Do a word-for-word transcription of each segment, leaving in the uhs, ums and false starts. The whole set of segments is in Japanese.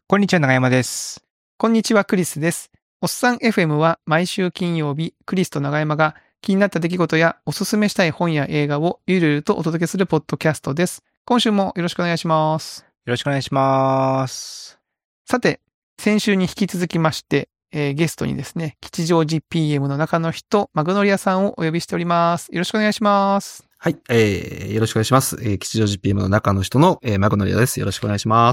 こんにちは、長山です。 こんにちは、クリスです。おっさん エフエム は毎週金曜日、クリスと長山が気になった出来事やおすすめしたい本や映画をゆるゆるとお届けするポッドキャストです。今週もよろしくお願いします。 よろしくお願いします。 さて、先週に引き続きまして、えー、ゲストにですね、吉祥寺 ピーエム の中の人、マグノリアさんをお呼びしております。よろしくお願いします。 はい、えー、よろしくお願いします。えー、吉祥寺 ピーエム の中の人の、えー、マグノリアです。よろしくお願いします。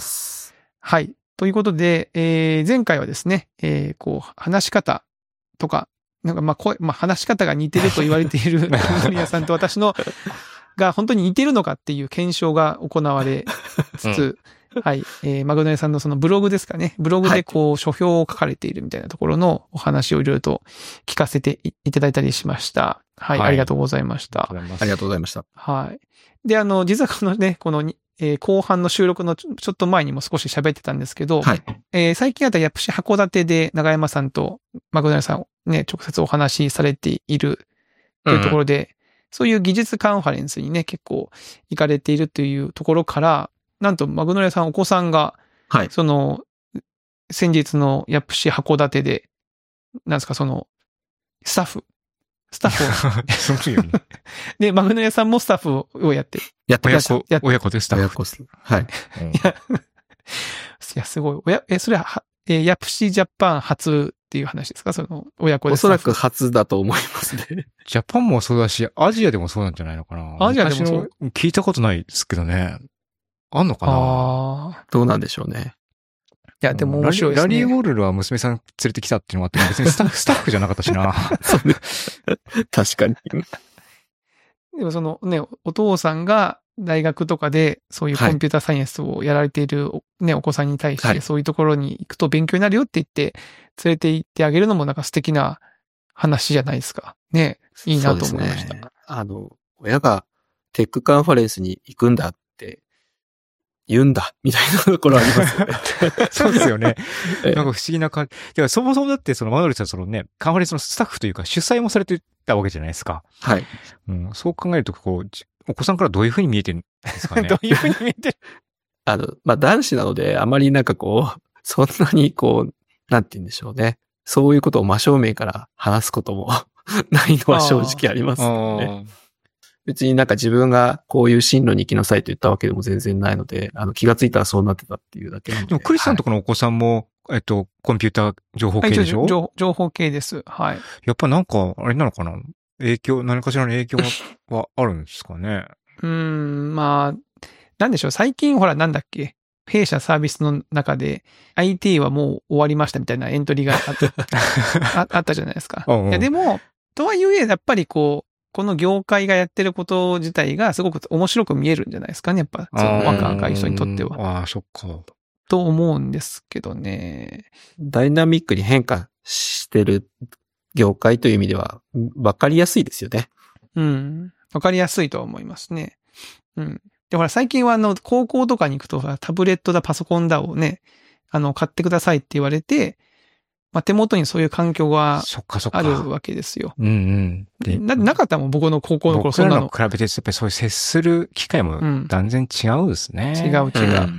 はい。ということで、えー、前回はですね、えー、こう、話し方とか、なんかまあ声、まあ話し方が似てると言われているマグノリアさんと私のが本当に似てるのかっていう検証が行われつつ、うん、はい、えー、マグノリアさんのそのブログですかね、ブログでこう書評を書かれているみたいなところのお話をいろいろと聞かせていただいたりしました。はい、はい、ありがとうございました。 ありがとうございました。 はい。で、あの、実はこのね、このえー、後半の収録のちょっと前にも少し喋ってたんですけど、はい、えー、最近あったヤプシ函館で長山さんとマグノリアさんをね、直接お話しされているというところで、うん、そういう技術カンファレンスにね、結構行かれているというところから、なんとマグノリアさんお子さんが、はい、その、先日のヤプシ函館で、なんですか、その、スタッフ、スタッフを。 そうよね。 で、マグノリアさんもスタッフをやって。 やって親子、親子でスタッフ。 親子す。はい。 うん、い, やいや、すごい。親え、それは、え、ヤプシジャパン初っていう話ですか？その、親子で。 おそらく初だと思いますね。 ジャパンもそうだし、アジアでもそうなんじゃないのかな。 アジアでもそう。 聞いたことないですけどね。あんのかな？ あどうなんでしょうね。 いや、でも面白いですね。 ラリー・ウォールルは娘さん連れてきたっていうのがあって、別にスタッフ、スタッフじゃなかったしな。 そうね。確かに。 でもそのね、お父さんが大学とかでそういうコンピューターサイエンスをやられている、ね、お子さんに対して、そういうところに行くと勉強になるよって言って、連れて行ってあげるのもなんか素敵な話じゃないですか。ね。いいなと思いました。 ね、あの、親がテックカンファレンスに行くんだって言うんだ、みたいなところありますよね。 そうですよね。なんか不思議な感じ。でもそもそもだってそのマグノリアさんそのね、カンファレンスのスタッフというか主催もされてたわけじゃないですか。 はい。 うん、そう考えると、こう、お子さんからどういう風に見えてるんですかね。 どういう風に見えてるあの、まあ、男子なので、あまりなんかこう、そんなにこう、なんて言うんでしょうね。そういうことを真正面から話すこともないのは正直ありますよね。別になんか自分がこういう進路に行きなさいと言ったわけでも全然ないので、あの気がついたらそうなってたっていうだけなので。 でもクリスさんとこのお子さんも、はい、えっと、コンピューター情報系でしょ？ 情, 情報系です。はい。 やっぱなんか、あれなのかな？影響、何かしらの影響はあるんですかね？ うーん、まあ、なんでしょう。最近ほらなんだっけ？弊社サービスの中で アイティー はもう終わりましたみたいなエントリーが あ, あ, あったじゃないですか。うんうん、いやでも、とはいえ、やっぱりこう、この業界がやってること自体がすごく面白く見えるんじゃないですかね。やっぱ、その若い人にとっては。 ああ、そっか。 と思うんですけどね。 ダイナミックに変化してる業界という意味では、わかりやすいですよね。 うん。わかりやすいとは思いますね。うん。で、ほら、最近はあの、高校とかに行くと、タブレットだ、パソコンだをね、あの、買ってくださいって言われて、まあ、手元にそういう環境があるわけですよ。 うんうん。 でな、なかったもん、僕の高校の頃、そんなの。 僕らの比べて、やっぱりそういう接する機会も断然違うですね。 うん、違う違う、 うん。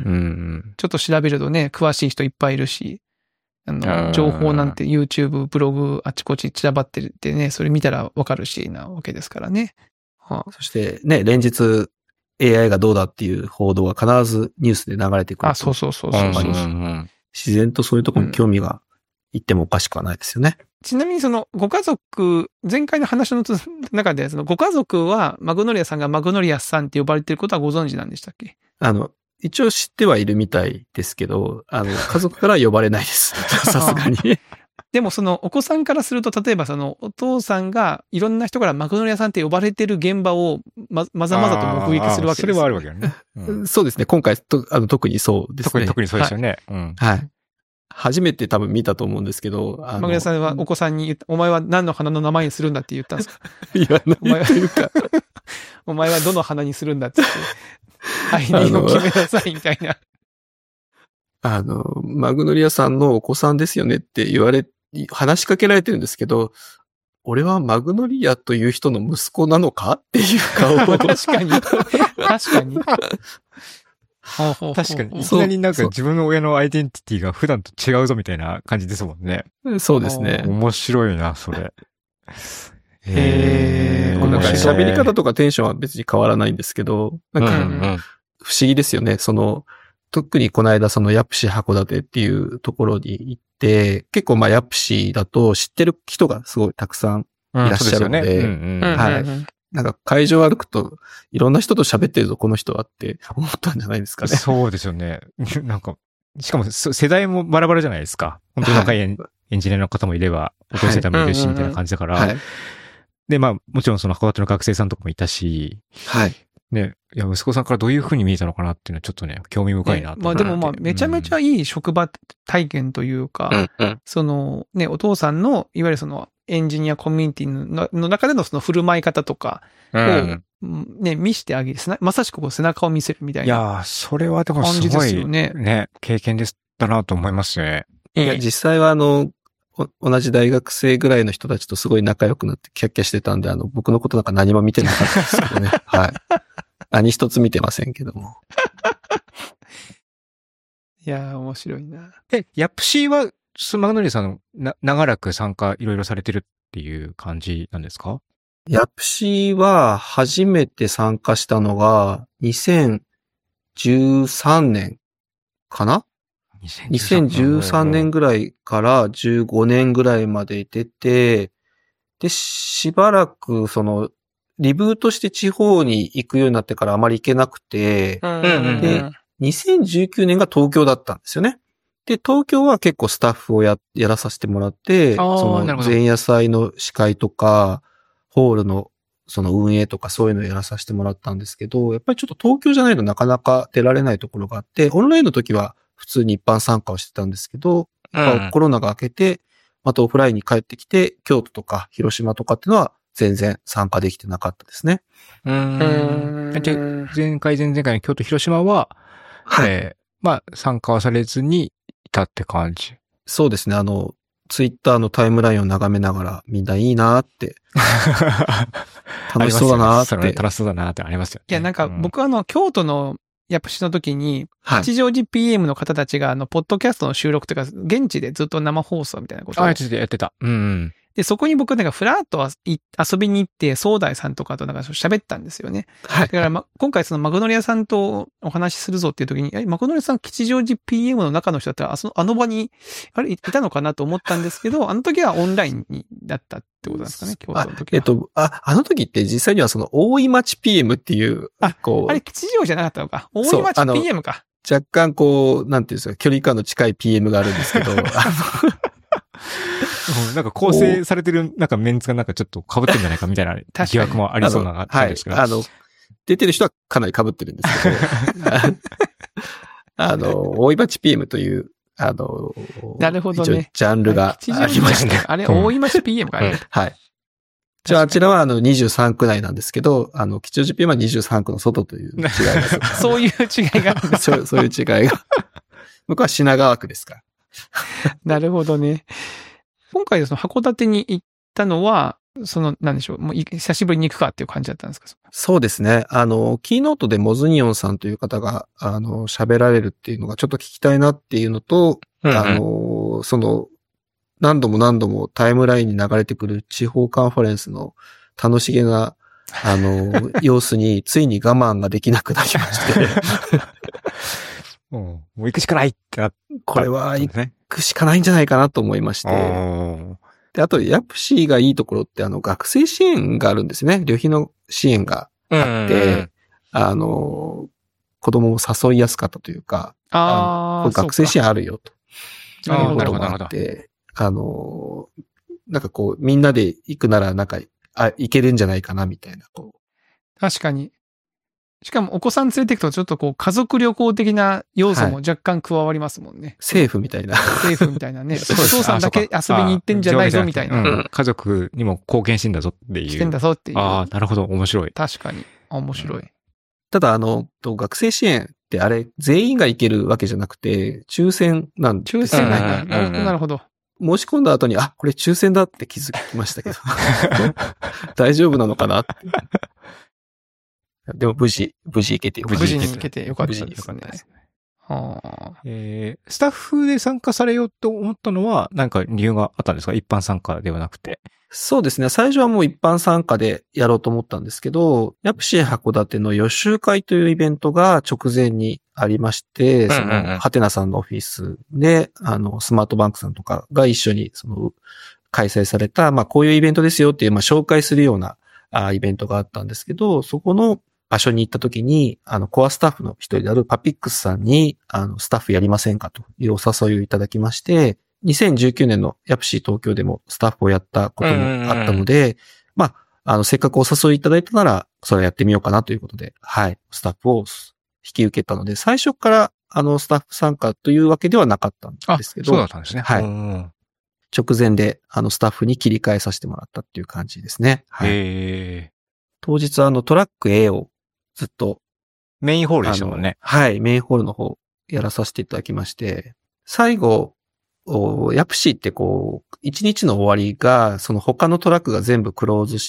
ちょっと調べるとね、詳しい人いっぱいいるし、あの、情報なんて YouTube、ブログ、あちこち散らばってるってね、それ見たらわかるし、なわけですからね。 はあ、そしてね、連日 エーアイ がどうだっていう報道が必ずニュースで流れてくると。 あ、そうそうそうそうそう、うんうん。 自然とそういうところに興味が言ってもおかしくはないですよね。 ちなみにそのご家族、前回の話の中でそのご家族はマグノリアさんがマグノリアスさんって呼ばれてることはご存知なんでしたっけ？ あの、一応知ってはいるみたいですけど、あの、家族から呼ばれないです。さすがに。 でもそのお子さんからすると、例えばそのお父さんがいろんな人からマグノリアさんって呼ばれてる現場をま、まざまざと目撃するわけです。 それはあるわけよね。 うん、そうですね。今回とあの特にそうですね。 特に特にそうですよね。 はい。うん、はい。初めて多分見たと思うんですけど。 マグノリアさんはお子さんに言った、お前は何の花の名前にするんだって言ったんですか？ 言わないっていうか。 お前はどの花にするんだって言って。アイディアを決めなさいみたいな。 あの、マグノリアさんのお子さんですよねって言われ、話しかけられてるんですけど、俺はマグノリアという人の息子なのかっていう顔を。 確かに。確かに。 確かに、いきなりなんか自分の親のアイデンティティが普段と違うぞみたいな感じですもんね。 そうですね。 面白いな、それ。 へー。なんか喋り方とかテンションは別に変わらないんですけど、なんか不思議ですよね。その、特にこの間そのヤプシ函館っていうところに行って、結構まあヤプシだと知ってる人がすごいたくさんいらっしゃるので、はい。なんか会場歩くといろんな人と喋ってるぞ、この人はって思ったんじゃないですかね。 そうですよね。なんか、しかも世代もバラバラじゃないですか。本当に若いエンジニアの方もいれば、お年世代もいるし、みたいな感じだから。はい、で、まあ、もちろんその函館の学生さんとかもいたし、 はい。 ね、いや、息子さんからどういう風に見えたのかなっていうのはちょっとね、興味深いなと、ね。 まあでもまあ、めちゃめちゃいい職場体験というか、うん、そのね、お父さんの、いわゆるそのエンジニアコミュニティのの中でのその振る舞い方とかを、うん、ね、見してあげる。まさしくこう背中を見せるみたいな。 いやー、それはでもすごい感じですよね。ね、経験でしたなと思いますね。 いや、実際はあの、同じ大学生ぐらいの人たちとすごい仲良くなってキャッキャしてたんで、あの、僕のことなんか何も見てなかったですけどね。はい。何一つ見てませんけども。 いやー、面白いな。 え、ヤプシーは、マグノリアさんな、長らく参加いろいろされてるっていう感じなんですか？ ヤプシーは初めて参加したのがにせんじゅうさんねんかな？にせんじゅうさんねんぐらいからじゅうごねんぐらいまで出て、で、しばらくその、リブートして地方に行くようになってからあまり行けなくて、で、にせんじゅうきゅうねんが東京だったんですよね。で、東京は結構スタッフをや、やらさせてもらって、その前夜祭の司会とか、ホールのその運営とかそういうのをやらさせてもらったんですけど、やっぱりちょっと東京じゃないとなかなか出られないところがあって、オンラインの時は普通に一般参加をしてたんですけど、うん、コロナが明けて、またオフラインに帰ってきて、京都とか広島とかっていうのは全然参加できてなかったですね。 うーん。じゃあ、前回、前々回の京都、広島は、はい。えー、まあ、参加はされずにいたって感じ。 そうですね。あの、ツイッターのタイムラインを眺めながら、みんないいなーって。楽しそうだなーって。 楽しそうだなーってありますよね。 いや、なんか、僕はあの、京都のヤプシの時に、吉祥寺 ピーエム の方たちが、あの、ポッドキャストの収録とか、現地でずっと生放送みたいなことを。 あ、やってた、やってた。うん、うん。 で、そこに僕なんかフラッと遊びに行って、総大さんとかとなんか喋ったんですよね。はい。だから、ま、今回そのマグノリアさんとお話しするぞっていう時に、え、マグノリアさん吉祥寺 ピーエム の中の人だったら、あの、あの場に、あれ、いたのかなと思ったんですけど、あの時はオンラインにだったってことなんですかね、京都の時は。 えっと、あ、あの時って実際にはその大井町 ピーエム っていう、 あ、こう。あれ吉祥じゃなかったのか。大井町 ピーエム か。 若干こう、なんていうんですか、距離感の近い ピーエム があるんですけど、あのなんか構成されてるなんかメンツがなんかちょっと被ってるんじゃないかみたいな疑惑もありそうな感じですけど。 はい。あの、出てる人はかなり被ってるんですけど、あの、大井町 ピーエム という、あの、 なるほどね。 ジャンルがありまして。 あれ、大井町 ピーエム かね。 はい。じゃあ、あちらはあのにじゅうさんく内なんですけど、あの、吉祥寺 ピーエム はにじゅうさんくの外という違いが。 そういう違いがあるんですか。 そう、そういう違いが。僕は品川区ですから。 なるほどね。今回その函館に行ったのは、その、なんでしょう、もう久しぶりに行くかっていう感じだったんですか？ そうですね。あの、キーノートでモズニオンさんという方が、あの、喋られるっていうのがちょっと聞きたいなっていうのと、うんうん、あの、その、何度も何度もタイムラインに流れてくる地方カンファレンスの楽しげな、あの、様子についに我慢ができなくなりまして。 うん、もう行くしかないってなった、ね。 これは行くしかないんじゃないかなと思いまして。で、あと、ヤプシーがいいところって、あの、学生支援があるんですね。旅費の支援があって、あの、子供を誘いやすかったというか、 ああ学生支援あるよと。 なるほど、なるほど。あの、なんかこう、みんなで行くなら、なんか、あ、行けるんじゃないかな、みたいな。こう確かに。しかもお子さん連れて行くとちょっとこう家族旅行的な要素も若干加わりますもんね。はい、 政府みたいな。 政府みたいなね。お父さんだけ遊びに行ってんじゃないぞみたいな、うん。 家族にも貢献してんだぞっていう。 してんだぞっていう。 ああ、なるほど。面白い。 確かに。面白い。うん、 ただあの、学生支援ってあれ、全員が行けるわけじゃなくて、抽選なんですよね。 抽選なんだ。なるほど。 申し込んだ後に、あ、これ抽選だって気づきましたけど。大丈夫なのかなって。 でも無事、無事行けてよかった。 無事に行けてよかったですね。 よかったですね。 はあ、 えー、スタッフで参加されようと思ったのは、何か理由があったんですか？一般参加ではなくて。 そうですね。最初はもう一般参加でやろうと思ったんですけど、ヤプシー函館の予習会というイベントが直前にありまして、その、ハテナさんのオフィスで、あの、スマートバンクさんとかが一緒に、その、開催された、まあ、こういうイベントですよっていう、まあ、紹介するような、あイベントがあったんですけど、そこの場所に行った時に、あの、コアスタッフの一人であるパピックスさんに、あの、スタッフやりませんかというお誘いをいただきまして、にせんじゅうきゅうねんのヤプシー東京でもスタッフをやったこともあったので、まあ、あの、せっかくお誘いいただいたなら、それをやってみようかなということで、はい、スタッフを引き受けたので、最初から、あの、スタッフ参加というわけではなかったんですけど、 そうだったんですね。 はい。直前で、あの、スタッフに切り替えさせてもらったっていう感じですね。はい。 へー。 当日あの、トラック A をずっと、 メインホールでしたもんね。 はい、メインホールの方やらさせていただきまして、最後、ヤプシーってこう、一日の終わりが、その他のトラックが全部クローズして、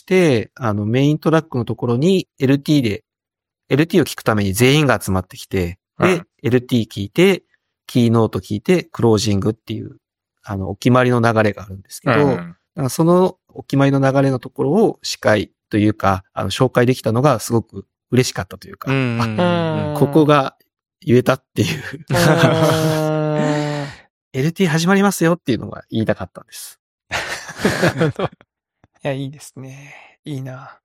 あのメイントラックのところに エルティー で、エルティー を聞くために全員が集まってきて、で、うん、エルティー 聞いて、キーノート聞いて、クロージングっていう、あの、お決まりの流れがあるんですけど、うん、そのお決まりの流れのところを司会というか、あの、紹介できたのがすごく嬉しかったというか、うん、あ、ここが言えたっていう。エルティー 始まりますよっていうのが言いたかったんです。 いや、いいですね。いいな。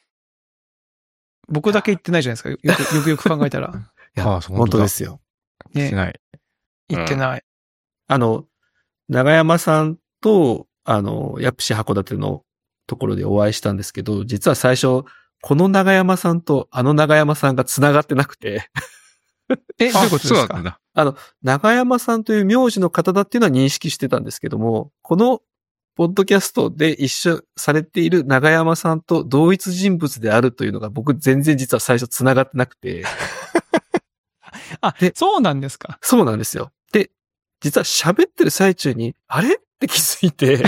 僕だけ言ってないじゃないですか。よくよくよく考えたら。 いや、本当ですよ。 言ってない。 言ってない。 あの、長山さんと、あの、ヤプシ函館のところでお会いしたんですけど、実は最初、この長山さんとあの長山さんが繋がってなくて。 え、どういうことですか？ あの、長山さんという名字の方だっていうのは認識してたんですけども、このポッドキャストで一緒されている長山さんと同一人物であるというのが僕全然実は最初繋がってなくて。 あ、で、そうなんですか？ そうなんですよ。で、実は喋ってる最中に、あれって気づいて。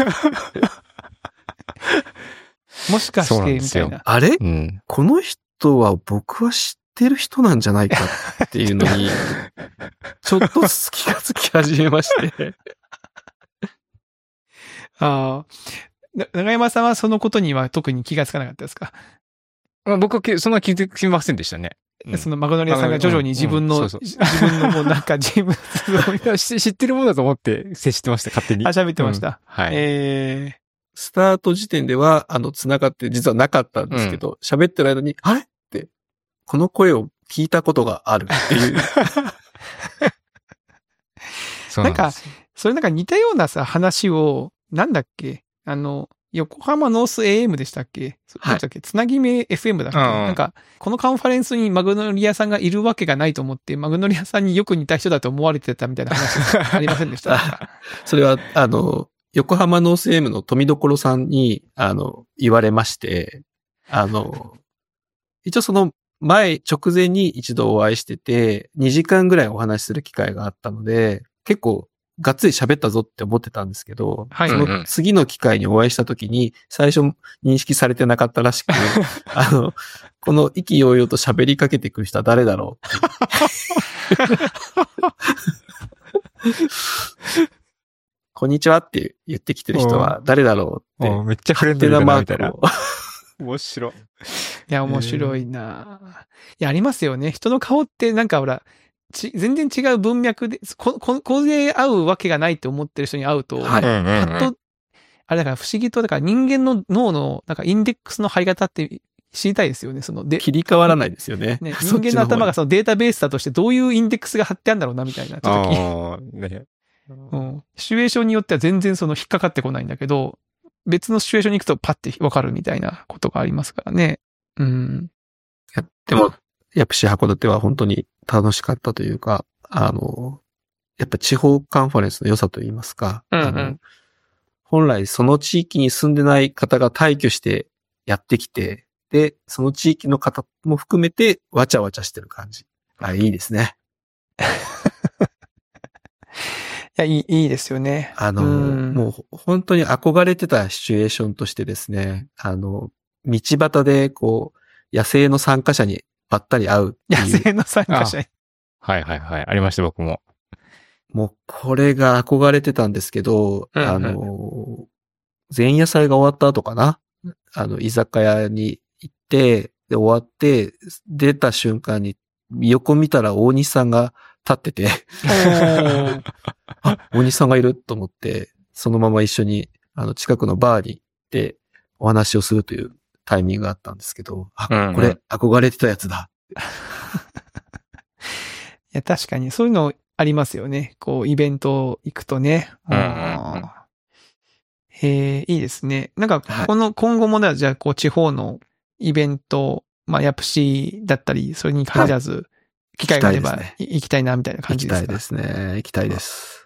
もしかして、みたいな。 あれ、うん、この人は僕は知ってってる人なんじゃないかっていうのに、ちょっと気がつき始めまして。 ああ。長山さんはそのことには特に気がつかなかったですか？ まあ、僕はそんな気づきませんでしたね。 うん、そのマグノリアさんが徐々に自分の、うんうん、そうそう自分のもうなんか自分を知ってるものだと思って接してました、勝手に。 あ、喋ってました。 うん、はい。 えー、 スタート時点では、あの、繋がって実はなかったんですけど、喋、うん、ってる間に、あれこの声を聞いたことがあるっていう。 なんか、それなんか似たようなさ、話を、なんだっけあの、横浜ノース エーエム でしたっけ、はい、どっちだっけつなぎ目 エフエム だっけ、なんか、このカンファレンスにマグノリアさんがいるわけがないと思って、マグノリアさんによく似た人だと思われてたみたいな話ありませんでしたそれは、あの、横浜ノース エーエム の富所さんに、あの、言われまして、あの、一応その、前、直前に一度お会いしてて、にじかんぐらいお話しする機会があったので、結構がっつり喋ったぞって思ってたんですけど、はい、その次の機会にお会いした時に、最初認識されてなかったらしく、あの、この意気揚々と喋りかけてくる人は誰だろうこんにちはって言ってきてる人は誰だろうって。 めっちゃフレンドリーだなみたいな。 面白い。いや、面白いな、えー、いや、ありますよね。人の顔ってなんかほら、ち全然違う文脈で、こ、こ、こうで会うわけがないって思ってる人に会うと、はい、パッと、あれだから不思議と、だから人間の脳の、なんかインデックスの貼り方って知りたいですよね。そので、 切り替わらないですよね。 ね、人間の頭がそのデータベースだとしてどういうインデックスが貼ってあるんだろうな、みたいな。ちょっとあね、うん。シチュエーションによっては全然その引っかかってこないんだけど、別のシチュエーションに行くとパッてわかるみたいなことがありますからね。うん。 いや、でも、ヤプシ函館は本当に楽しかったというか、あの、やっぱ地方カンファレンスの良さといいますか、うんうん、あの本来その地域に住んでない方が退去してやってきて、で、その地域の方も含めてわちゃわちゃしてる感じ。あ、いいですね。 いや、いい、いいですよね。 あの、もう本当に憧れてたシチュエーションとしてですね、あの、道端でこう、 野生の参加者にばったり会うっていう。 野生の参加者に。 はいはいはい。ありました、僕も。 もう、これが憧れてたんですけど、うんうん、あの、前夜祭が終わった後かな。あの、居酒屋に行って、で、終わって、出た瞬間に、横見たら大西さんが立ってて、あ、大西さんがいると思って、そのまま一緒に、あの、近くのバーに行って、お話をするというタイミングがあったんですけど、あ、うんうん、これ、憧れてたやつだ。 いや、確かに、そういうのありますよね。こう、イベント行くとね。うんうんうん、へえ、いいですね。なんか、この、今後もね、じゃあ、こう、地方のイベント、まあ、ヤプシだったり、それに限らず、はい、機会があれば行きたいな、みたいな感じですか？ 行きたいですね。行きたいです。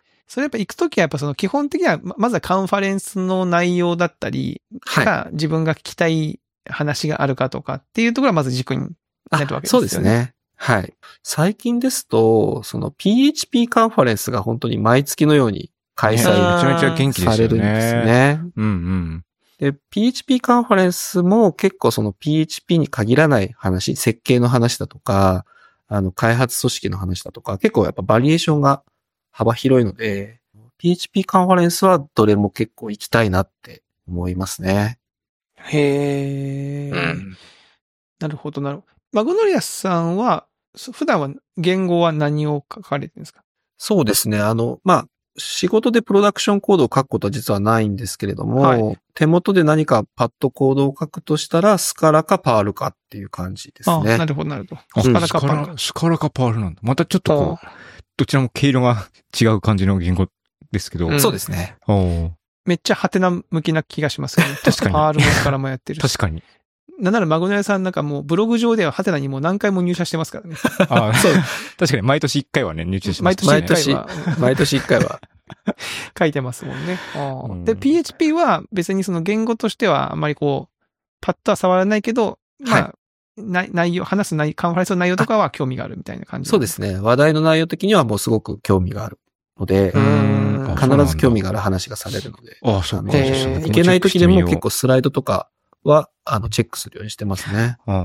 それやっぱ行くときは、やっぱその基本的には、まずはカンファレンスの内容だったり、はい、自分が聞きたい話があるかとかっていうところがまず軸になるわけですよね。 そうですね。はい。最近ですと、その ピーエイチピー カンファレンスが本当に毎月のように開催されるんですね。 うんうん。 で、ピーエイチピー カンファレンスも結構その ピーエイチピー に限らない話、設計の話だとか、あの、開発組織の話だとか、結構やっぱバリエーションが幅広いので、ピーエイチピー カンファレンスはどれも結構行きたいなって思いますね。 へー。うん、なるほど、なるほど。マグノリアスさんは、普段は言語は何を書かれてるんですか？ そうですね。あの、まあ、仕事でプロダクションコードを書くことは実はないんですけれども、はい、手元で何かパッドコードを書くとしたら、スカラかパールかっていう感じですね。 ああ、なるほど、なるほど。 スカラかパール。スカラかパールなんだ。またちょっとこう、どちらも毛色が違う感じの言語ですけど。 うん、そうですね。 めっちゃハテナ向きな気がしますけど、ね、確かに。パールもスカラもやってるし。 確かに。 なんならマグノリアさんなんかもうブログ上ではハテナにもう何回も入社してますからね。 ああ、そう。確かに毎年いっかいはね、入社してます、 ね。毎年いっかいは。 毎年いっかいは。 書いてますもんね。うん、で、ピーエイチピー は別にその言語としてはあんまりこう、パッとは触らないけど、まあ、はい、内容、話す内容、カンファレンスの内容とかは興味があるみたいな感じ。 そうですね。話題の内容的にはもうすごく興味があるので、うん必ず興味がある話がされるので。 ああ、そうか。 いけない時でも結構スライドとかは、あの、チェックするようにしてますね。 うん、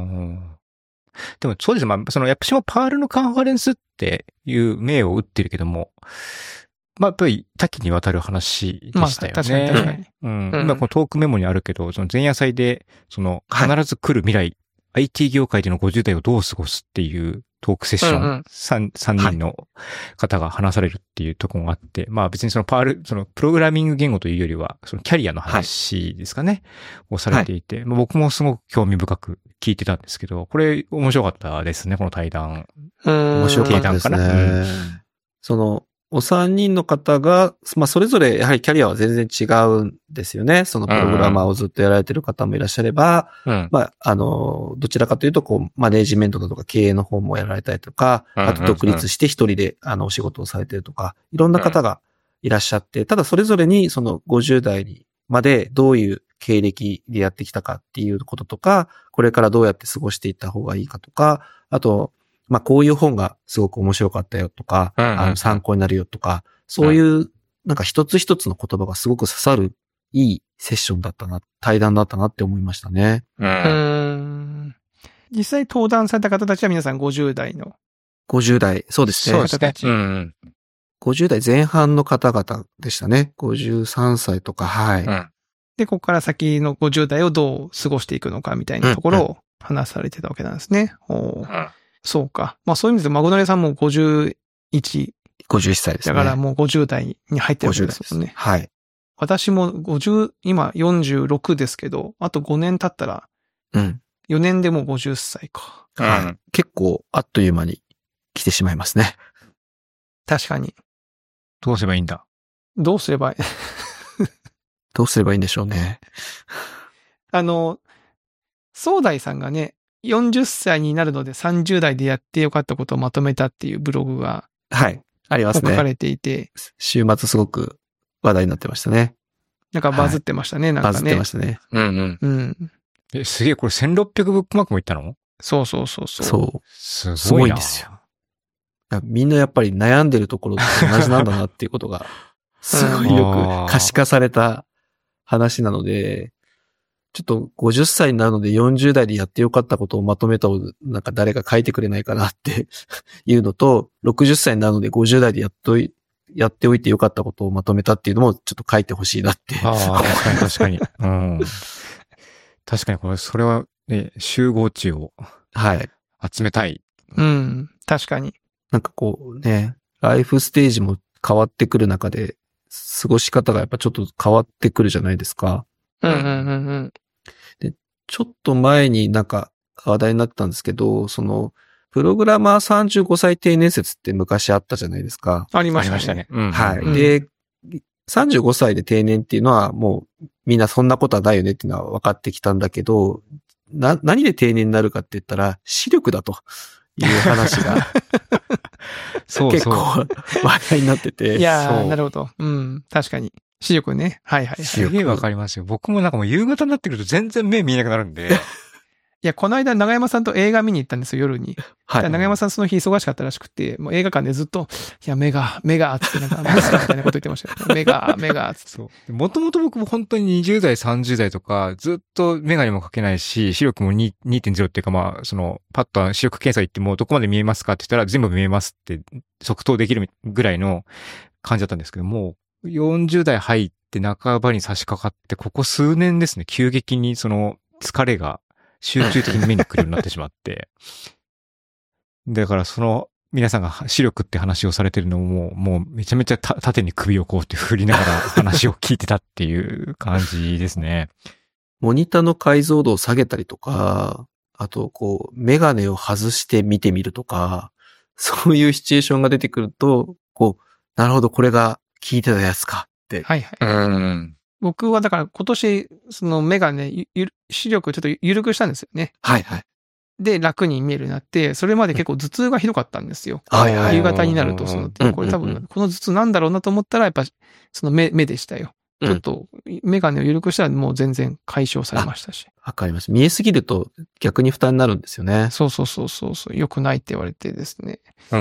でもそうですね。まあ、その、やっぱしもパールのカンファレンスっていう銘を打ってるけども、まあ、やっぱり多岐にわたる話でしたよね。 まあ、確かに確かに。 うん。うん、今このトークメモにあるけど、その前夜祭で、その、必ず来る未来、はい、アイティー 業界でのごじゅう代をどう過ごすっていうトークセッション、うんうん、3, 3人の方が話されるっていうところがあって、はい、まあ別にそのパール、そのプログラミング言語というよりは、そのキャリアの話ですかね、はい、をされていて、はい、僕もすごく興味深く聞いてたんですけど、これ面白かったですね、この対談。 面白かったですね。うん、その、お三人の方が、まあ、それぞれやはりキャリアは全然違うんですよね。そのプログラマーをずっとやられてる方もいらっしゃれば、うん、まあ、あの、どちらかというと、こう、マネージメントだとか経営の方もやられたりとか、あと独立して一人で、あの、お仕事をされてるとか、いろんな方がいらっしゃって、ただそれぞれに、そのごじゅう代にまでどういう経歴でやってきたかっていうこととか、これからどうやって過ごしていった方がいいかとか、あと、まあ、こういう本がすごく面白かったよとか、うんうんうん、あの参考になるよとか、そういう、なんか一つ一つの言葉がすごく刺さるいいセッションだったな、対談だったなって思いましたね。 うん。実際登壇された方たちは皆さんごじゅう代の。 ごじゅう代、そうですね。 そうですね。うん、 ごじゅう代前半の方々でしたね。ごじゅうさんさいとか、はい。うん、 で、ここから先のごじゅう代をどう過ごしていくのかみたいなところを話されてたわけなんですね。うんうん、そうか。まあそういう意味でマグノリアさんもごじゅういち。 ごじゅういっさいですね。 だからもうごじゅう代に入ってるわけですもんね。 はい。 私もごじゅう、今よんじゅうろくですけど、あとごねん経ったら、 うん。 よねんでもうごじゅっさいか。 はい、うん。結構あっという間に来てしまいますね。 確かに。 どうすればいいんだどうすればいいどうすればいいんでしょうね。 あの、総大さんがね、よんじゅっさいになるのでさんじゅう代でやってよかったことをまとめたっていうブログが、 はい。ありますね。 書かれていて。 週末すごく話題になってましたね。 なんかバズってましたね、はい、なんかね。 バズってましたね。 うんうん。うん。え、すげえ、これせんろっぴゃくブックマークもいったの？ そうそうそうそう。 そう。 すごいな。 すごいんですよ。みんなやっぱり悩んでるところと同じなんだなっていうことが、すごいよく可視化された話なので、 ちょっとごじゅっさいになるのでよんじゅう代でやってよかったことをまとめたをなんか誰か書いてくれないかなっていうのと、ろくじゅっさいになるのでごじゅう代でやっとい、やっておいてよかったことをまとめたっていうのもちょっと書いてほしいなって。 ああ、確かに確かに。うん。確かにこれ、それはね、集合値を。はい。集めたい。 うん。確かに。 なんかこうね、ライフステージも変わってくる中で、過ごし方がやっぱちょっと変わってくるじゃないですか。 うんうんうんうん。 で、ちょっと前になんか話題になったんですけど、その、プログラマーさんじゅうごさい定年説って昔あったじゃないですか。 ありましたね。 うん、 はい、 うん。 で、さんじゅうごさいで定年っていうのはもうみんなそんなことはないよねっていうのは分かってきたんだけど、な、何で定年になるかって言ったら視力だという話がそうそう結構話題になってて。 いやー、なるほど。うん、確かに。視力ね。はいはい、はい。 すげえわかりますよ。僕もなんかもう夕方になってくると全然目見えなくなるんで。 いや、この間長山さんと映画見に行ったんですよ、夜に。はい。長山さんその日忙しかったらしくて、もう映画館でずっと、いや、目が、目が、つってなんか、みたいなこと言ってましたよ。目が、目が、つって。 そう。もともと僕も本当ににじゅう代、さんじゅう代とか、ずっとメガネもかけないし、視力も にてんゼロ っていうかまあ、その、パッと視力検査行ってもどこまで見えますかって言ったら全部見えますって即答できるぐらいの感じだったんですけども、よんじゅう代入って半ばに差し掛かって、ここ数年ですね、急激にその疲れが集中的に目に来るようになってしまって。だからその皆さんが視力って話をされてるのも、もうめちゃめちゃ縦に首をこうって振りながら話を聞いてたっていう感じですね。 モニターの解像度を下げたりとか、あとこう、メガネを外して見てみるとか、そういうシチュエーションが出てくると、こう、なるほど、これが聞いてたやつかって。 はいはい。 うん。 僕はだから今年、そのメガネ、視力ちょっと緩くしたんですよね。 はいはい。 で、楽に見えるようになって、それまで結構頭痛がひどかったんですよ。 はいはい。 夕方になると、その、これ多分、この頭痛なんだろうなと思ったら、やっぱ、その目、目でしたよ。ちょっと、メガネを緩くしたらもう全然解消されましたし。 わかります。見えすぎると逆に負担になるんですよね。 そうそうそうそうそう。良くないって言われてですね。 うん。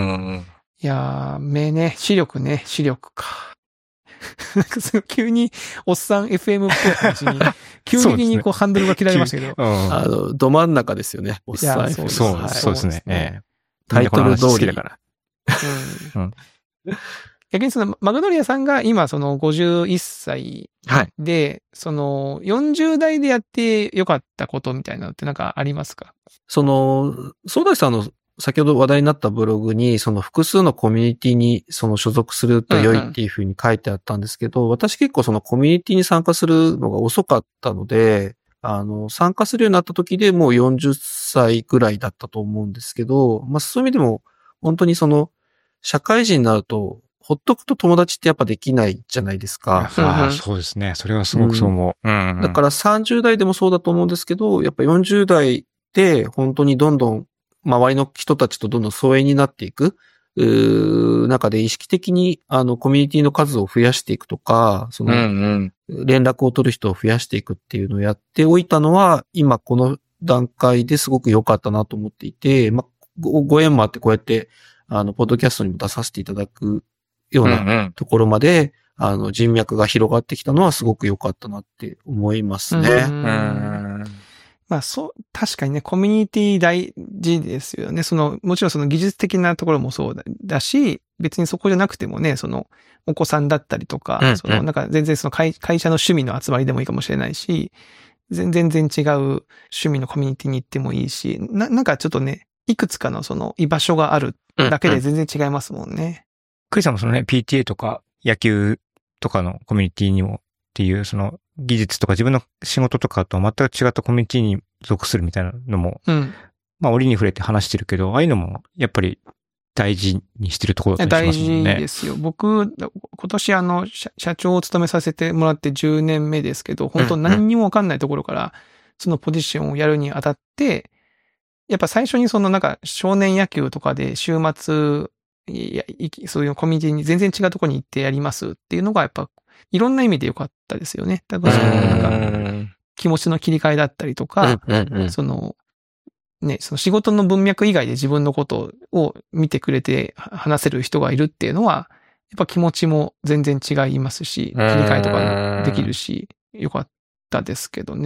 いやー、目ね、視力ね、視力か。なんかその急におっさん エフエム っぽい感じに、急激にこうハンドルが切られましたけど。 うん、あの、ど真ん中ですよね、おっさん エフエム。 そう、そうですね。ええ、 タイトル通りだから。 うん、逆にそのマグノリアさんが今そのごじゅういっさいで、はい、そのよんじゅう代でやってよかったことみたいなのってなんかありますか？ その、ソーダイさんの先ほど話題になったブログに、その複数のコミュニティにその所属すると良いっていうふうに書いてあったんですけど、うんうん、私結構そのコミュニティに参加するのが遅かったので、あの、参加するようになった時でもうよんじゅっさいぐらいだったと思うんですけど、まあそういう意味でも本当にその社会人になると、ほっとくと友達ってやっぱできないじゃないですか。 ああ、そうですね。それはすごくそう思う。うんうん、 だからさんじゅう代でもそうだと思うんですけど、やっぱよんじゅう代で本当にどんどん周りの人たちとどんどん疎遠になっていく、う中で意識的にあのコミュニティの数を増やしていくとか、その連絡を取る人を増やしていくっていうのをやっておいたのは、今この段階ですごく良かったなと思っていて、まあ、ご縁もあってこうやってあのポッドキャストにも出させていただくようなところまで、うんうん、あの人脈が広がってきたのはすごく良かったなって思いますね。うんうんまあそう、確かにね、コミュニティ大事ですよね。その、もちろんその技術的なところもそうだ、だし、別にそこじゃなくてもね、その、お子さんだったりとか、うんうん、その、なんか全然その会、会社の趣味の集まりでもいいかもしれないし、全然全然違う趣味のコミュニティに行ってもいいし、な、なんかちょっとね、いくつかのその居場所があるだけで全然違いますもんね。うんうん、 クリさんもそのね、ピーティーエー とか野球とかのコミュニティにもっていう、その技術とか自分の仕事とかと全く違ったコミュニティに属するみたいなのも、うん、まあ折に触れて話してるけど、ああいうのもやっぱり大事にしてるところだったりしますもんね。 大事ですよ。僕、今年あの、社長を務めさせてもらってじゅうねんめですけど、本当何にもわかんないところから、そのポジションをやるにあたって、やっぱ最初にそのなんか少年野球とかで週末、いや、そういうコミュニティに全然違うところに行ってやりますっていうのがやっぱいろんな意味で良かったですよね。だからそのなんか気持ちの切り替えだったりとか、そのね、その仕事の文脈以外で自分のことを見てくれて話せる人がいるっていうのは、やっぱ気持ちも全然違いますし、切り替えとかできるし、良かったですけどね。う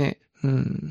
うん。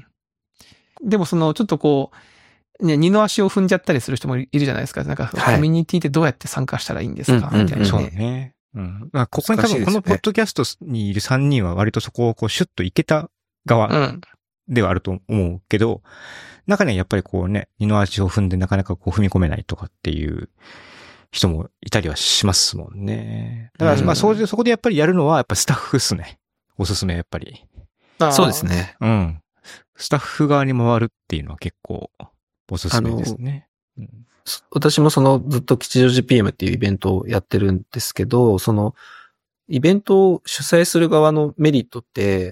でもその、ちょっとこう、ね、二の足を踏んじゃったりする人もいるじゃないですか。なんか、コミュニティってどうやって参加したらいいんですか、はい、みたいな、ね。 そうね。うん。まあ、ここに多分このポッドキャストにいるさんにんは割とそこをこうシュッといけた側ではあると思うけど、うん、中にはやっぱりこうね、二の足を踏んでなかなかこう踏み込めないとかっていう人もいたりはしますもんね。だからまあ、そう、そこでやっぱりやるのはやっぱスタッフっすね。おすすめやっぱり。 そうですね。 うん。スタッフ側に回るっていうのは結構おすすめですね。うん、 私もそのずっと吉祥寺 ピーエム っていうイベントをやってるんですけど、そのイベントを主催する側のメリットって、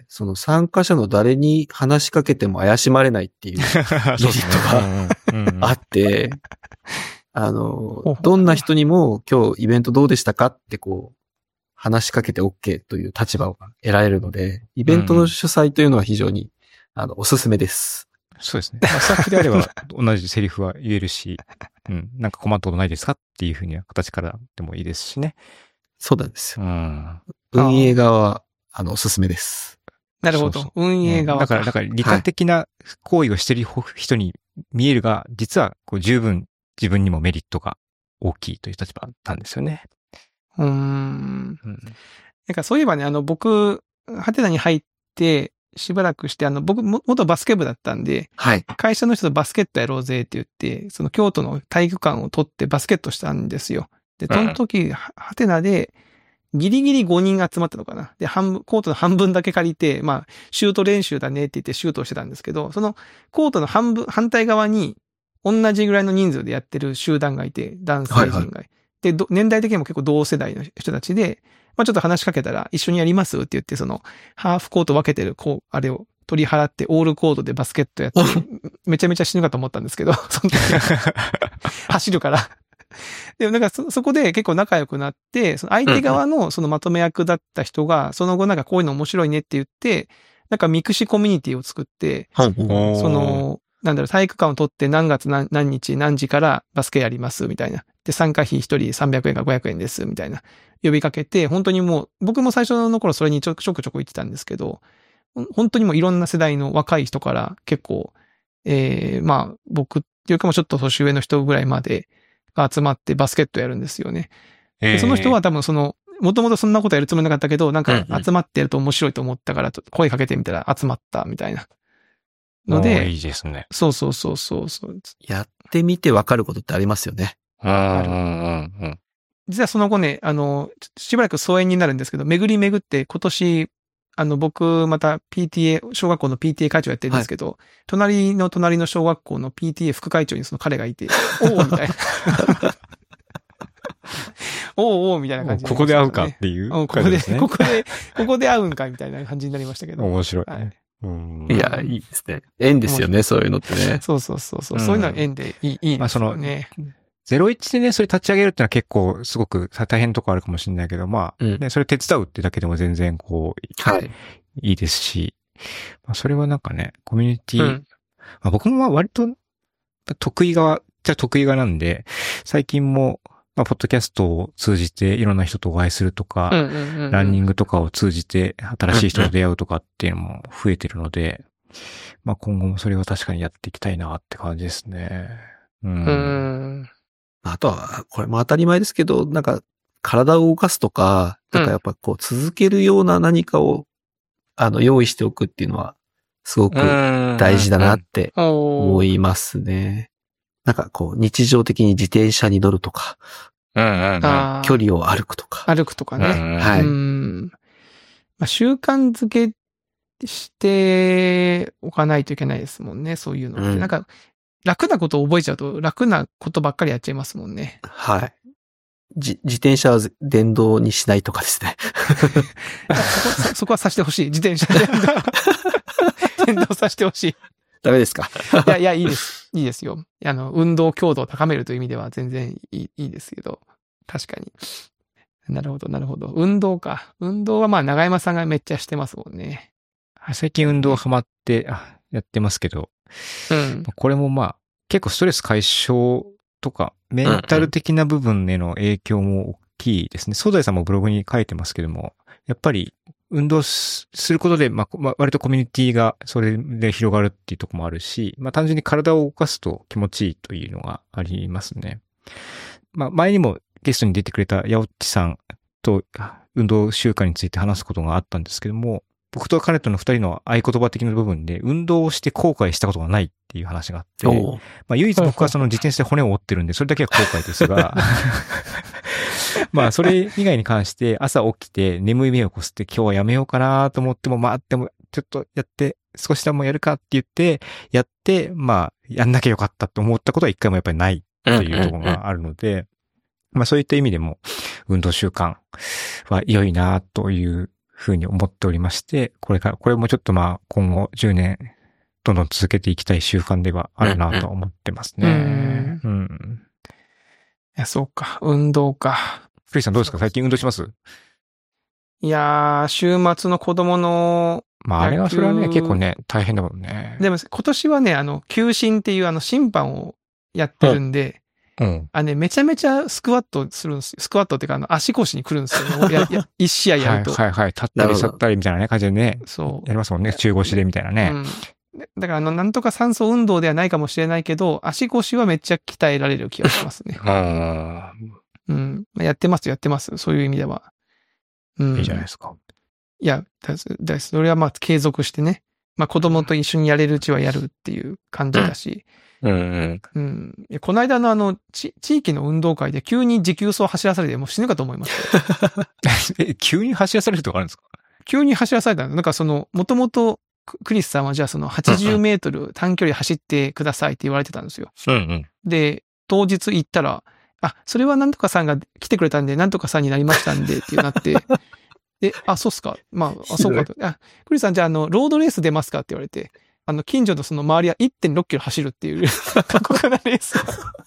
その参加者の誰に話しかけても怪しまれないっていうメリットがあって、あの、どんな人にも今日イベントどうでしたかってこう、話しかけて OK という立場を得られるので、イベントの主催というのは非常に、あの、おすすめです。 そうですね。まあ、スタッフであれば同じセリフは言えるし、うん、なんか困ったことないですかっていうふうには形からでもいいですしね。 そうなんですよ。 うん、 運営側は、あの、おすすめです。 なるほど。そうそう運営側、 うん。だから、だから理科的な行為をしている人に見えるが、はい、実はこう十分自分にもメリットが大きいという立場なんですよね。 うーん。うん、なんかそういえばね、あの、僕、ハテナに入って、しばらくして、あの、僕、元バスケ部だったんで、 はい。 会社の人とバスケットやろうぜって言って、その京都の体育館を取ってバスケットしたんですよ。で、その時、ハテナで、ギリギリごにん集まったのかな。で、半分、コートの半分だけ借りて、まあ、シュート練習だねって言ってシュートをしてたんですけど、そのコートの半分、反対側に、同じぐらいの人数でやってる集団がいて、男性陣が。はいはい、で、年代的にも結構同世代の人たちで、まあちょっと話しかけたら、一緒にやりますって言って、その、ハーフコート分けてる、こう、あれを取り払って、オールコートでバスケットやって、めちゃめちゃ死ぬかと思ったんですけど、その時走るから。でもなんかそ、そこで結構仲良くなって、その相手側のそのまとめ役だった人が、その後なんかこういうの面白いねって言って、なんかミクシコミュニティを作って、その、なんだろう、体育館を取って何月何、何日何時からバスケやりますみたいな。で、参加費一人さんびゃくえんかごひゃくえんですみたいな。呼びかけて、本当にもう、僕も最初の頃それにちょくちょくちょく言ってたんですけど、本当にもういろんな世代の若い人から結構、えー、まあ、僕っていうかもちょっと年上の人ぐらいまでが集まってバスケットやるんですよね。でその人は多分その、もともとそんなことやるつもりなかったけど、なんか集まってやると面白いと思ったから声かけてみたら集まったみたいな。ので、 いいですね。 そうそうそうそうそう。 やってみてわかることってありますよね。 ある。うんうんうん。 実はその後ね、あの、しばらく疎遠になるんですけど、巡り巡って今年、あの、僕、また ピーティーエー、小学校の ピーティーエー 会長やってるんですけど、はい、隣の隣の小学校の ピーティーエー 副会長にその彼がいて、おーみたいな。おーおーみたいな感じで、 ね。ここで会うかっていう、 ね。ここで、ここで、ここで会うんかみたいな感じになりましたけど。 面白い、ね。 はいうん、いや、いいですね。縁ですよね、そういうのってね。 そうそうそうそう、うん。そういうのは縁でいい、いいですよね。まあそのゼロイチでね、それ立ち上げるってのは結構すごく大変なとこあるかもしれないけど、まあ、うん、ね、それ手伝うってだけでも全然こう、はい。いいですし、まあ、それはなんかね、コミュニティ、うん、まあ、僕もまあ割と得意側、じゃ得意側なんで、最近も、まあ、ポッドキャストを通じていろんな人とお会いするとか、うんうんうんうん、ランニングとかを通じて新しい人と出会うとかっていうのも増えてるので、まあ今後もそれは確かにやっていきたいなって感じですね。うん。 うんあとは、これも当たり前ですけど、なんか体を動かすとか、なんかやっぱこう続けるような何かを、あの用意しておくっていうのはすごく大事だなって思いますね。なんかこう日常的に自転車に乗るとか、 うんうんうん、 距離を歩くとか。 歩くとかね。 うんうん、はい。 うんまあ、習慣づけしておかないといけないですもんね、そういうのって。うん、なんか楽なことを覚えちゃうと楽なことばっかりやっちゃいますもんね。 はい。じ、自転車は電動にしないとかですね。 そこ、そこはさせてほしい。自転車で電動させてほしい。 ダメですか？ いや、いや、いいです。いいですよ。あの、運動強度を高めるという意味では全然いい、いいですけど。確かに。なるほど、なるほど。運動か。運動はまあ、長山さんがめっちゃしてますもんね。 最近運動ハマって、あ、やってますけど。うん。これもまあ、結構ストレス解消とか、メンタル的な部分への影響も大きいですね。ソダイさんもブログに書いてますけども、やっぱり運動することで、まあ、割とコミュニティがそれで広がるっていうところもあるし、まあ、単純に体を動かすと気持ちいいというのがありますね。まあ、前にもゲストに出てくれたヤオッチさんと運動習慣について話すことがあったんですけども、僕と彼との二人の合言葉的な部分で、運動をして後悔したことがないっていう話があって、まあ、唯一僕はその自転車で骨を折ってるんで、それだけは後悔ですが、まあ、それ以外に関して、朝起きて眠い目をこすって今日はやめようかなと思っても、まあ、でも、ちょっとやって、少しでもやるかって言って、やって、まあ、やんなきゃよかったと思ったことは一回もやっぱりないというところがあるので、まあ、そういった意味でも、運動習慣は良いなというふうに思っておりまして、これから、これもちょっとまあ、今後じゅうねん、どんどん続けていきたい習慣ではあるなと思ってますね。うん。うん、 いや、そうか。運動か。 フリーさんどうですか？最近運動します？ いやー、週末の子供の、 まあ、あれはそれはね、結構ね、大変だもんね。 でも、今年はね、あの、球審っていうあの、審判をやってるんで、うん。あ、ね、めちゃめちゃスクワットするんですよ。スクワットっていうか、あの、足腰に来るんですよね。やや一試合やると。 はいはいはい。立ったり座ったりみたいなね、感じでね。 そう。 やりますもんね。中腰でみたいなね。うん。 だから、あの、なんとか酸素運動ではないかもしれないけど、足腰はめっちゃ鍛えられる気がしますね。ああ。うん。やってます、やってます。そういう意味では。 うん。いいじゃないですか。 いや、だだそれはまあ継続してね。まあ子供と一緒にやれるうちはやるっていう感じだし。うんうん。うん。いやこの間のあの、ち、地域の運動会で急に持久走走らされてもう死ぬかと思いましたよ。 え、急に走らされるとかあるんですか？ 急に走らされたの。なんかその、もともとクリスさんはじゃあそのはちじゅうメートル短距離走ってくださいって言われてたんですよ。うんうん。で、当日行ったら、あ、それはなんとかさんが来てくれたんで、なんとかさんになりましたんでってなって、え、あ、そうっすか。まあ、あそうかと。あ、クリスさんじゃあ、あの、ロードレース出ますかって言われて、あの、近所のその周りは いってんろく キロ走るっていう過酷なレース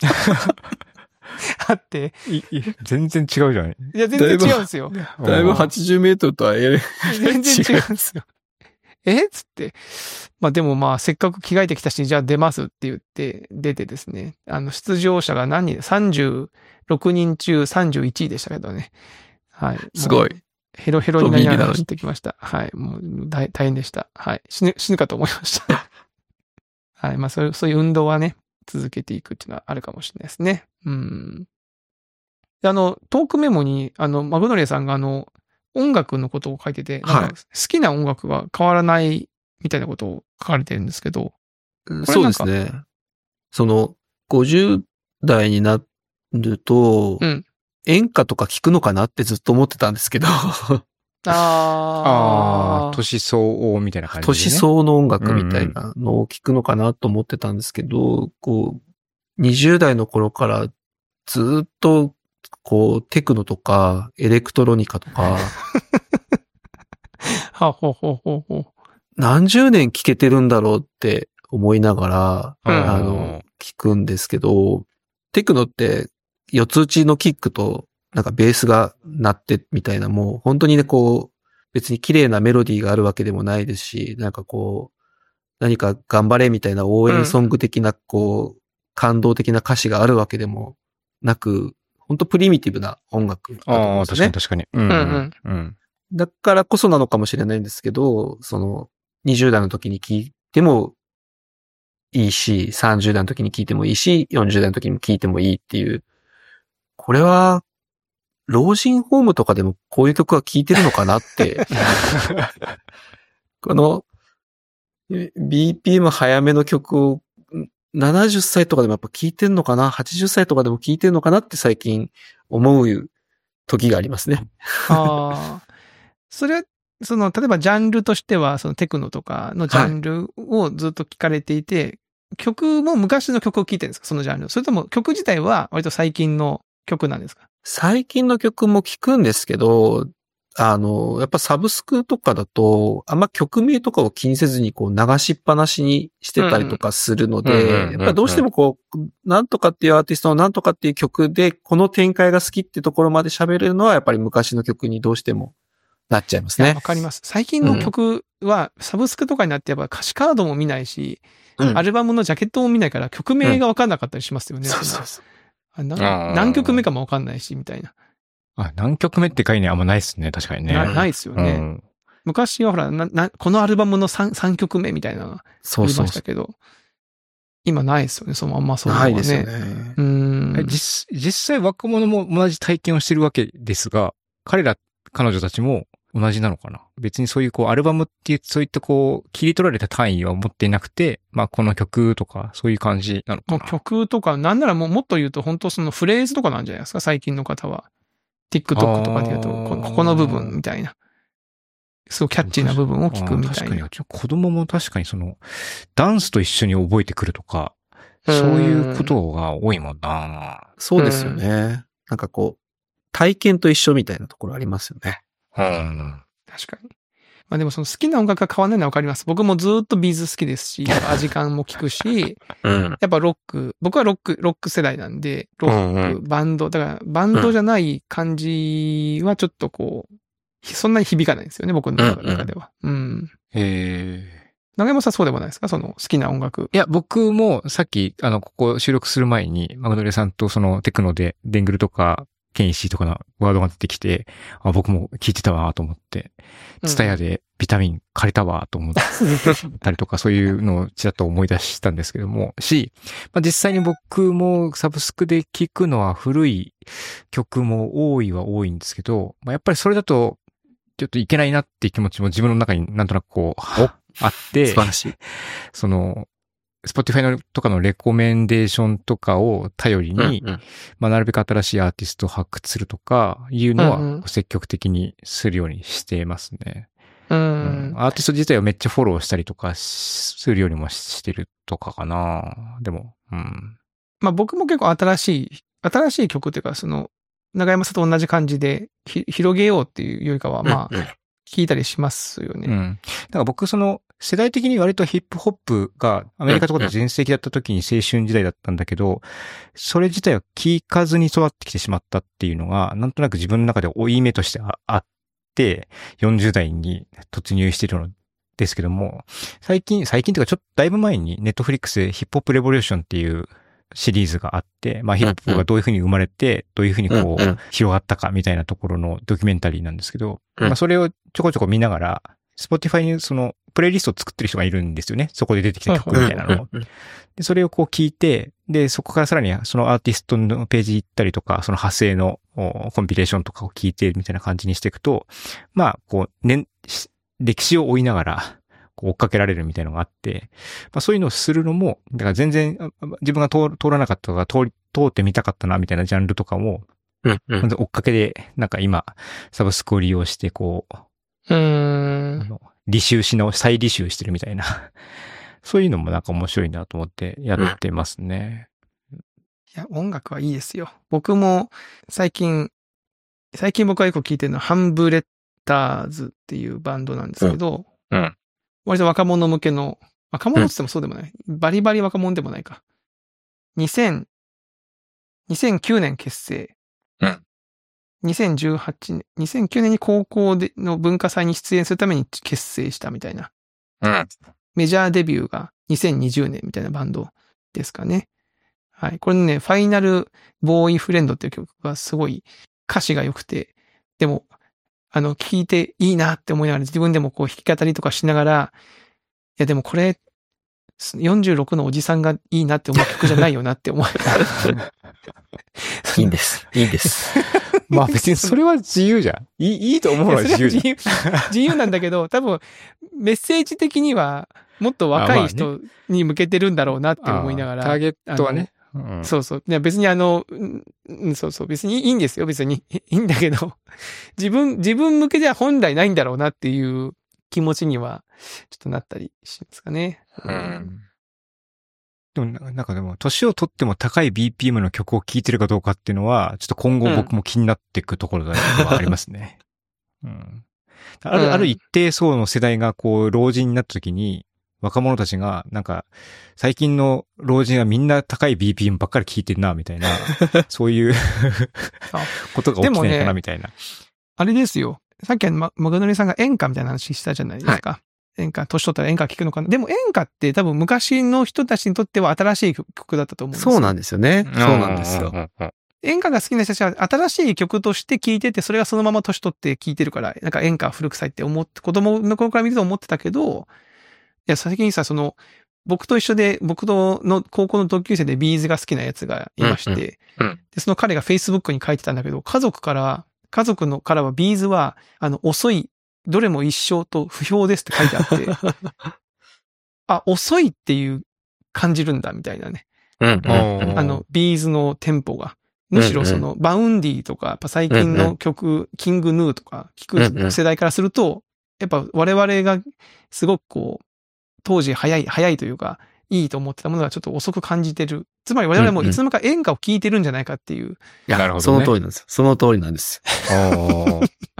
あって。 いい全然違うじゃない。 いや、全然違うんですよ。 だいぶはちじゅうメートルとはえ全然違うんですよ。えつって。まあでもまあ、せっかく着替えてきたし、じゃあ出ますって言って、出てですね。あの、出場者が何人 ?さんじゅうろく 人中さんじゅういちいでしたけどね。はい。 すごい。 ヘロヘロになりながら走ってきました。はい。もう大、大変でした。はい。死ぬ、死ぬかと思いました。はい。まあそういう、そういう運動はね、続けていくっていうのはあるかもしれないですね。うん。であの、トークメモに、あの、マグノリアさんがあの、音楽のことを書いてて、なんか好きな音楽は変わらないみたいなことを書かれてるんですけど。 そうですね。その、ごじゅう代になると、うん。演歌とか聞くのかなってずっと思ってたんですけど。ああ。年相応みたいな感じで、ね。 年相応の音楽みたいなのを聞くのかなと思ってたんですけど、うん、こう、にじゅう代の頃からずっと、こう、テクノとか、エレクトロニカとか。 はほほほほ。 何十年聞けてるんだろうって思いながら、うん、あの、聞くんですけど、テクノって、四つ打ちのキックと、なんかベースが鳴ってみたいな、もう本当にね、こう、別に綺麗なメロディーがあるわけでもないですし、なんかこう、何か頑張れみたいな応援ソング的な、こう、感動的な歌詞があるわけでもなく、本当プリミティブな音楽だと思うんですね。 ああ、確かに確かに。うんうんうん。 だからこそなのかもしれないんですけど、その、にじゅう代の時に聴いてもいいし、さんじゅう代の時に聴いてもいいし、よんじゅう代の時に聴いてもいいっていう、これは、老人ホームとかでもこういう曲は聴いてるのかなって。この、ビーピーエム 早めの曲をななじゅっさいとかでもやっぱ聴いてんのかな ?はちじゅっさいとかでも聴いてんのかなって最近思う時がありますね。 ああ。それは、その、例えばジャンルとしては、そのテクノとかのジャンルをずっと聴かれていて、はい、曲も昔の曲を聴いてるんですか？そのジャンル。それとも曲自体は割と最近の曲なんですか？ 最近の曲も聴くんですけど、あの、やっぱサブスクとかだと、あんま曲名とかを気にせずにこう流しっぱなしにしてたりとかするので、やっぱどうしてもこう、なんとかっていうアーティストのなんとかっていう曲で、この展開が好きってところまで喋れるのはやっぱり昔の曲にどうしてもなっちゃいますね。 わかります。最近の曲はサブスクとかになってやっぱ歌詞カードも見ないし、うん、アルバムのジャケットも見ないから曲名がわかんなかったりしますよね。うん、そうそうそう。何曲目かもわかんないし、みたいな。 あ、何曲目って概念あんまないっすね、確かにね。 な、ないっすよね。うん、 昔はほら、な、な、このアルバムの 3, 3曲目みたいなのがありましたけど、そうそうそう今ないですよね、そのまんまそういうのはね。 ないですよね。 うん。 実、実際若者も同じ体験をしてるわけですが、彼ら、彼女たちも同じなのかな。別にそういうこうアルバムっていう、そういったこう切り取られた単位は持っていなくて、まあこの曲とかそういう感じなのかな。 もう曲とか、なんならもうもっと言うと本当そのフレーズとかなんじゃないですか、最近の方は。TikTok とかで言うと、このここの部分みたいな。すごいキャッチーな部分を聞くみたいな。 確かに、子供も確かにその、ダンスと一緒に覚えてくるとか、そういうことが多いもんな。 そうですよね。なんかこう、体験と一緒みたいなところありますよね。 うん。 確かに。まあでもその好きな音楽が変わんないのはわかります。僕もずっとビーズ好きですし、味感も聞くし、うん、やっぱロック、僕はロック、ロック世代なんで、ロック、うんうん、バンド、だからバンドじゃない感じはちょっとこう、そんなに響かないんですよね、僕の中では。うん、うん。 へー。 長山さんそうでもないですか、その好きな音楽。 いや、僕もさっき、あの、ここ収録する前に、マグノリアさんとそのテクノで、デングルとか、ケンイシーとかのワードが出てきて、あ、僕も聞いてたわと思って、ツタヤでビタミン借りたわと思ったりとか、そういうのをちらっと思い出したんですけども、し、まあ、実際に僕もサブスクで聞くのは古い曲も多いは多いんですけど、まあ、やっぱりそれだと、ちょっといけないなっていう気持ちも自分の中になんとなくこう、あって、 素晴らしい。 その、Spotify のとかのレコメンデーションとかを頼りに、うんうん、まあなるべく新しいアーティストを発掘するとかいうのは積極的にするようにしてますね。 うんうんうん、アーティスト自体をめっちゃフォローしたりとかするよりもしてるとかかな。でも、うん。 まあ僕も結構新しい、新しい曲っていうか、その、長山さんと同じ感じでひ広げようっていうよりかは、まあ、聞いたりしますよね。 うん。だから僕その、世代的に割とヒップホップがアメリカとかで全盛期だった時に青春時代だったんだけど、それ自体は聞かずに育ってきてしまったっていうのが、なんとなく自分の中で負い目としてあって、よんじゅう代に突入しているのですけども、最近、最近というかちょっとだいぶ前にネットフリックスでヒップホップレボリューションっていうシリーズがあって、まあヒップホップがどういうふうに生まれて、どういうふうにこう広がったかみたいなところのドキュメンタリーなんですけど、まあそれをちょこちょこ見ながら、Spotify にそのプレイリストを作ってる人がいるんですよね。そこで出てきた曲みたいなのを。で、それをこう聞いて、で、そこからさらにそのアーティストのページ行ったりとか、その派生のコンピレーションとかを聞いてみたいな感じにしていくと、まあ、こう、ね、歴史を追いながら、こう追っかけられるみたいなのがあって、まあそういうのをするのも、だから全然自分が通通らなかったとか、通り、通ってみたかったなみたいなジャンルとかも、 うんうん、 追っかけで、なんか今、サブスクを利用してこう、 うーんあの履修し直し、再履修してるみたいな。そういうのもなんか面白いなと思ってやってますね。 いや、音楽はいいですよ。僕も最近、最近僕がよく聞いてるのはハンブレッダーズっていうバンドなんですけど、 うんうん、 割と若者向けの、若者って言ってもそうでもない。うん、バリバリ若者でもないか。にせん、にせんきゅうねん結成。 うんにせんじゅうはちねん、にせんきゅうねんに高校での文化祭に出演するために結成したみたいな。 うん、 メジャーデビューがにせんにじゅうねんみたいなバンドですかね。はい。これね、ファイナルボーイフレンドっていう曲がすごい歌詞が良くて、でも、あの、聴いていいなって思いながら自分でもこう弾き語りとかしながら、いやでもこれ、よんじゅうろくのおじさんがいいなって思う曲じゃないよなって思いいいんです。いいんです。 まあ別にそれは自由じゃん。いい、いいと思うのは自由じゃん。 自由、自由なんだけど、多分メッセージ的にはもっと若い人に向けてるんだろうなって思いながら。 ターゲットはね。 うん、そうそう。いや別にあの、うん、そうそう。別にいいんですよ。別にいいんだけど、自分、自分向けでは本来ないんだろうなっていう気持ちにはちょっとなったりしますかね。 うん。でもなんかでも、年を取っても高い ビーピーエム の曲を聴いてるかどうかっていうのは、ちょっと今後僕も気になっていくところではありますね。うん。ある、ある一定層の世代がこう、老人になった時に、若者たちが、なんか、最近の老人はみんな高い ビーピーエム ばっかり聴いてるな、みたいな、そういうことが起きないかな、みたいな、ね。 あれですよ。さっきマグノリさんが演歌みたいな話したじゃないですか。はい、演歌、年取ったら演歌聞くのかな。でも演歌って多分昔の人たちにとっては新しい曲だったと思うんですよ。 そうなんですよね。そうなんですよ。 演歌が好きな人たちは新しい曲として聴いてて、それがそのまま年取って聴いてるから、なんか演歌古臭いって思って、子供の頃から見ると思ってたけど、いや、最近さ、その、僕と一緒で、僕との高校の同級生でビーズが好きなやつがいまして、 うんうんうん、 でその彼が Facebook に書いてたんだけど、家族から、家族のからはビーズは、あの、遅い、どれも一緒と不評ですって書いてあって、あ、遅いっていう感じるんだ、みたいなね。 うんうんうん、 あの、ビーズのテンポが。むしろその、バウンディとか、やっぱ最近の曲、うんうん、キングヌーとか聞く世代からすると、やっぱ我々がすごくこう、当時早い、早いというか、いいと思ってたものがちょっと遅く感じてる。つまり我々もいつの間にか演歌を聴いてるんじゃないかっていう。うんうん、いや、なるほど、ね。その通りなんですよ。その通りなんですよ。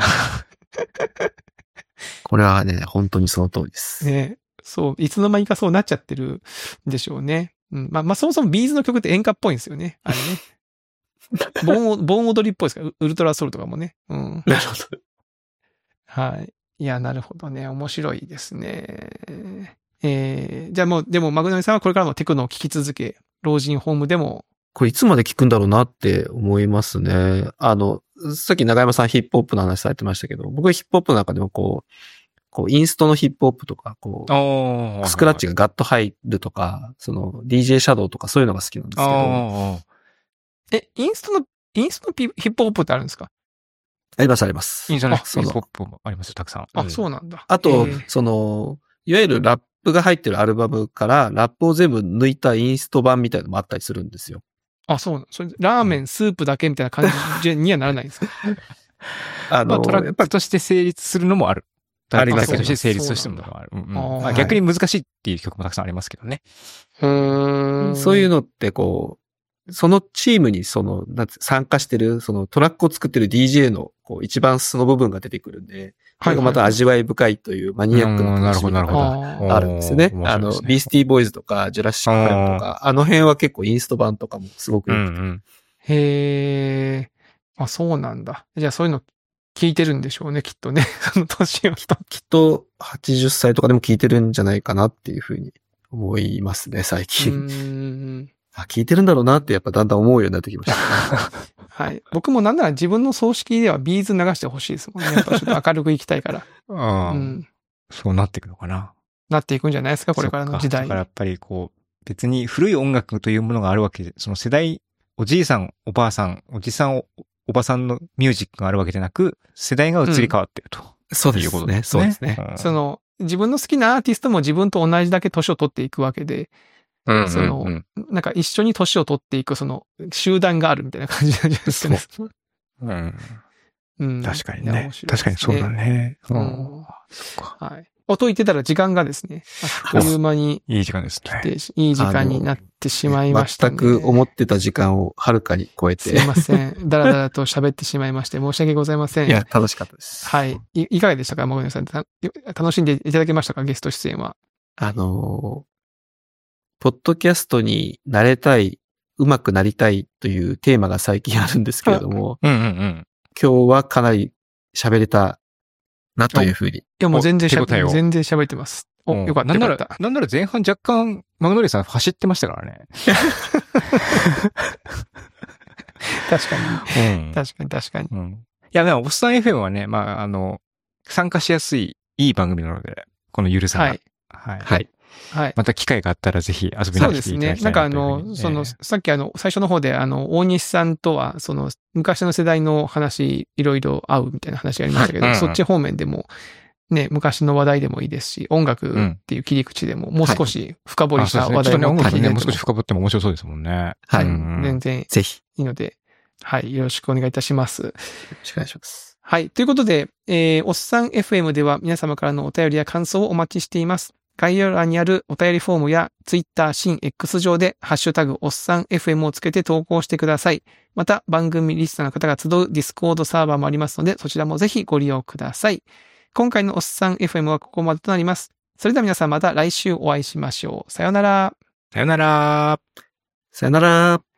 これはね、本当にその通りです。 ね。そう、いつの間にかそうなっちゃってるんでしょうね。うん。まあ、まあ、そもそもビーズの曲って演歌っぽいんですよね。あれね。盆、盆踊りっぽいですから、ウルトラソウルとかもね。うん。 なるほど。 はい。いや、なるほどね。面白いですね。えー、じゃあもう、でも、マグナミさんはこれからもテクノを聴き続け、老人ホームでも。 これいつまで聴くんだろうなって思いますね。あの、さっき長山さんヒップホップの話されてましたけど、僕はヒップホップの中でもこう、こう、インストのヒップホップとか、こう、スクラッチがガッと入るとか、その、ディージェー シャドウとかそういうのが好きなんですけど。え、インストの、インストのヒップホップってあるんですか？ ありますあります。 インストのヒップホップもありますよ、たくさん。 あ、そうなんだ。 あと、その、いわゆるラップが入ってるアルバムからラップを全部抜いたインスト版みたいなのもあったりするんですよ。 あ、そうなの。それラーメン、スープだけみたいな感じにはならないんですか？ あの、まあ、トラックとして成立するのもある。 ありますね。として成立としてもある。うんうんまあ、逆に難しいっていう曲もたくさんありますけどね。 うん。 そういうのってこう、そのチームにその、参加してる、そのトラックを作ってる ディージェー のこう一番素の部分が出てくるんで、これがまた味わい深いというマニアックな楽しみがあるんですよね。あの、ビースティーボーイズとか、ジュラシック・ファイブとか、あの辺は結構インスト版とかもすごくよくて。うんうん、 へー。あ、そうなんだ。じゃあそういうの聞いてるんでしょうね、きっとね。その年を。 きっとはちじゅっさいとかでも聞いてるんじゃないかなっていうふうに思いますね、最近。うーんあ、聞いてるんだろうなってやっぱだんだん思うようになってきました、ね。 はい。僕もなんなら自分の葬式ではビーズ流してほしいですもんね。やっぱちょっと明るくいきたいから。 ああ、うん。そうなっていくのかな。 なっていくんじゃないですか、これからの時代。 だからやっぱりこう、別に古い音楽というものがあるわけで、その世代、おじいさん、おばあさん、おじさん、お, おばさんのミュージックがあるわけじゃなく、世代が移り変わっていると、うん。 そうですね。いうことですね。そうですね、 うん。その、自分の好きなアーティストも自分と同じだけ年を取っていくわけで、うんうんうん、その、なんか一緒に年を取っていく、その、集団があるみたいな感じなんじゃないですかね。 そう。うん。うん、確かにね。ね確かにそうだね。うん。 そっか。はい。音言ってたら時間がですね、あっという間に。 いい時間ですね。 いい時間になってしまいましたね。 全く思ってた時間をはるかに超えて。 すいません。だらだらと喋ってしまいまして申し訳ございません。 いや、楽しかったです。 はい。い, いかがでしたか、もぐねさん。楽しんでいただけましたか、ゲスト出演は。 あのー、ポッドキャストになれたい、上手くなりたいというテーマが最近あるんですけれども、 うんうんうん、 今日はかなり喋れたなというふうに。いやもう全然喋って、全然喋ってます。お、よかった。 なんなら、なんなら前半若干、マグノリさん走ってましたからね。 確かに、うん。確かに確かに。うん、 いや、でも、おっさん エフエム はね、まあ、あの、参加しやすい、いい番組なので、このゆるさが。 はい。 はい。 はい。 はい。 また機会があったらぜひ遊びに来ていただきたいなというふうに。そうですね。 なんかあの、その、さっきあの、最初の方であの、大西さんとは、その、昔の世代の話、いろいろ合うみたいな話がありましたけど、はいうんうん、そっち方面でも、ね、昔の話題でもいいですし、音楽っていう切り口でも、もう少し深掘りした話題も、 はいね、音楽ね、もう少し深掘っても面白そうですもんね。 はい。 うん、全然、 ぜひ。 いいので、はい、よろしくお願いいたします。よろしくお願いします。 はい。ということで、えー、おっさん エフエム では皆様からのお便りや感想をお待ちしています。概要欄にあるお便りフォームや Twitter、新 X 上でハッシュタグおっさん エフエム をつけて投稿してください。また番組リスナーの方が集う Discord サーバーもありますのでそちらもぜひご利用ください。今回のおっさん エフエム はここまでとなります。それでは皆さんまた来週お会いしましょう。さよなら。 さよなら。 さよなら。